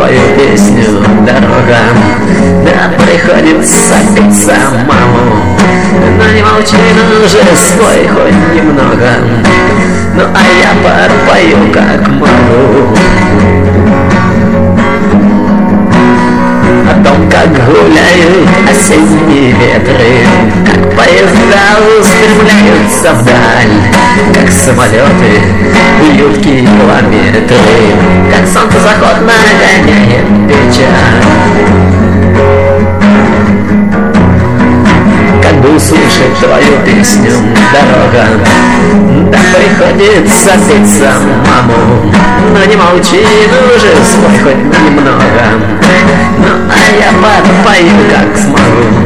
твою песню дорога. Да, приходится петь самому, но не молчи, но же спой хоть немного. Ну а я подпою как могу о том, как гуляют осенние ветры, как поезда устремляются вдаль, как самолеты бьют километры, как солнце заход нагоняет печаль. Как бы услышать твою песню дорога, да приходится петь самому, но не молчи, ну же спой хоть немного. Ну а я подпою как смогу.